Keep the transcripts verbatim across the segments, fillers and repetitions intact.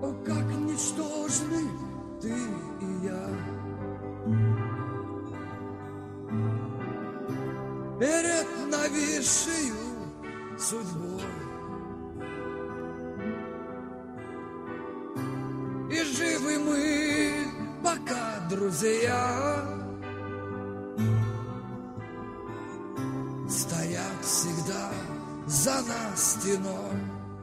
О, как ничтожны ты и я перед нависшую судьбой, и живы мы пока, друзья, стоят всегда за нас стеной.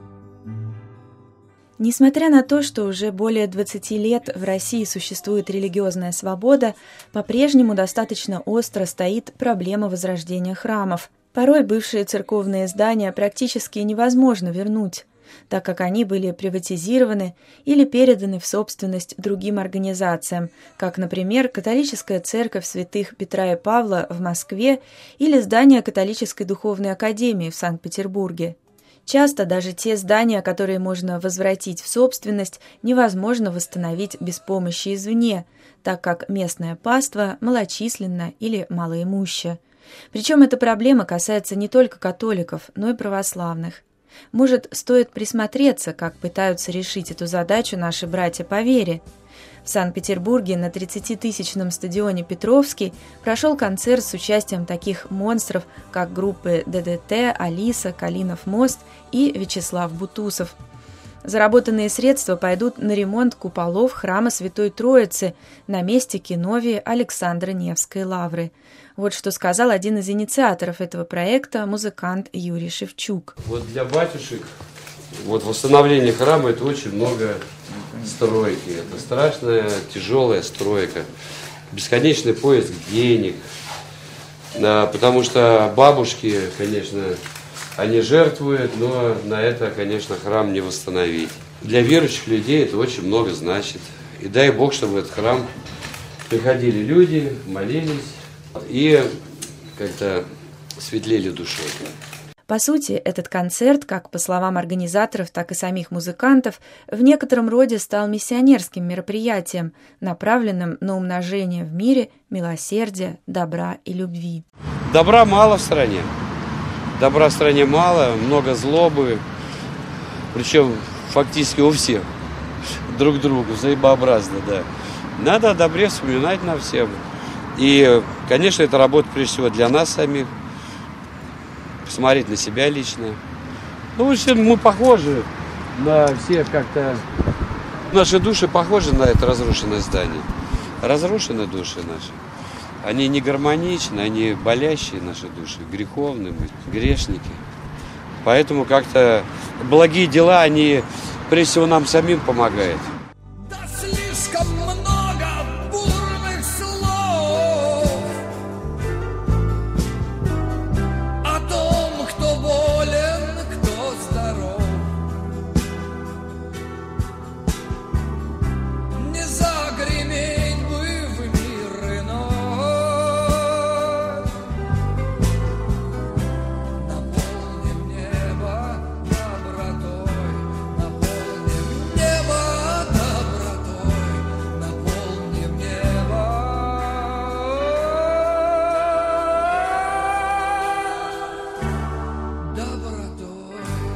Несмотря на то, что уже более двадцати лет в России существует религиозная свобода, по-прежнему достаточно остро стоит проблема возрождения храмов. Порой бывшие церковные здания практически невозможно вернуть, так как они были приватизированы или переданы в собственность другим организациям, как, например, католическая церковь святых Петра и Павла в Москве или здание католической духовной академии в Санкт-Петербурге. Часто даже те здания, которые можно возвратить в собственность, невозможно восстановить без помощи извне, так как местное паство малочисленно или малоимуще. Причем эта проблема касается не только католиков, но и православных. Может, стоит присмотреться, как пытаются решить эту задачу наши братья по вере. В Санкт-Петербурге на тридцатитысячном стадионе «Петровский» прошел концерт с участием таких монстров, как группы ДДТ, Алиса, Калинов мост и Вячеслав Бутусов. Заработанные средства пойдут на ремонт куполов храма Святой Троицы на месте киновии Александра Невской лавры. Вот что сказал один из инициаторов этого проекта, музыкант Юрий Шевчук. Вот для батюшек вот восстановление храма – это очень много стройки. Это страшная, тяжелая стройка. Бесконечный поиск денег. Да, потому что бабушки, конечно, они жертвуют, но на это, конечно, храм не восстановить. Для верующих людей это очень много значит. И дай Бог, чтобы в этот храм приходили люди, молились и как-то светлели душой. По сути, этот концерт, как по словам организаторов, так и самих музыкантов, в некотором роде стал миссионерским мероприятием, направленным на умножение в мире милосердия, добра и любви. Добра мало в стране. Добра в стране мало, много злобы, причем фактически у всех, друг другу, взаимообразно, да. Надо о добре вспоминать нам всем. И, конечно, это работа прежде всего для нас самих. Посмотреть на себя лично. Ну, все мы похожи на все как-то... Наши души похожи на это разрушенное здание. Разрушены души наши. Они не гармоничны, они болящие наши души, греховные мы, грешники. Поэтому как-то благие дела, они прежде всего нам самим помогают. Да слишком много бурных слов о том, кто болен, кто здоров. Не загреметь бы в мир иной. Наполним небо добротой, наполним небо добротой, наполним небо добротой.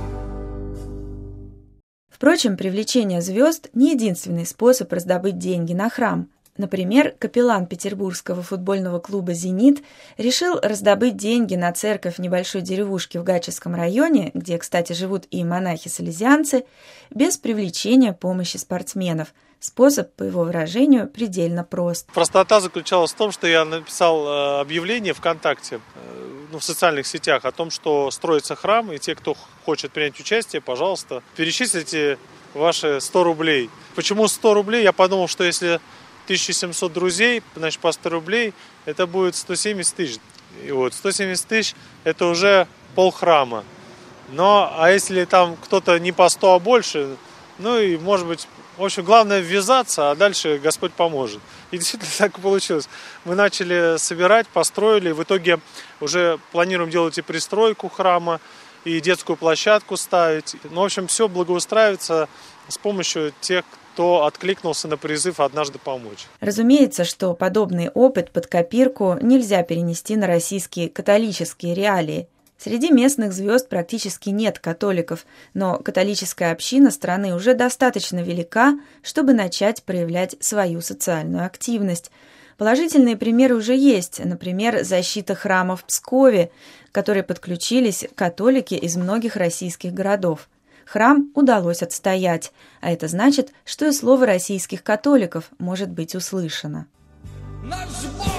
Впрочем, привлечение звезд – не единственный способ раздобыть деньги на храм. Например, капеллан петербургского футбольного клуба «Зенит» решил раздобыть деньги на церковь небольшой деревушки в Гатчинском районе, где, кстати, живут и монахи-салезианцы, без привлечения помощи спортсменов. Способ, по его выражению, предельно прост. Простота заключалась в том, что я написал объявление ВКонтакте, ну, в социальных сетях о том, что строится храм, и те, кто хочет принять участие, пожалуйста, перечислите ваши сто рублей. Почему сто рублей? Я подумал, что если тысяча семьсот друзей, значит, по сто рублей, это будет сто семьдесят тысяч. И вот сто семьдесят тысяч – это уже полхрама. Но, а если там кто-то не по сто, а больше, ну и, может быть, в общем, главное ввязаться, а дальше Господь поможет. И действительно так и получилось. Мы начали собирать, построили, в итоге уже планируем делать и пристройку храма, и детскую площадку ставить. Ну, в общем, все благоустраивается с помощью тех, кто откликнулся на призыв однажды помочь. Разумеется, что подобный опыт под копирку нельзя перенести на российские католические реалии. Среди местных звезд практически нет католиков, но католическая община страны уже достаточно велика, чтобы начать проявлять свою социальную активность. Положительные примеры уже есть, например, защита храма в Пскове, к которой подключились католики из многих российских городов. Храм удалось отстоять, а это значит, что и слово российских католиков может быть услышано. Наш Бог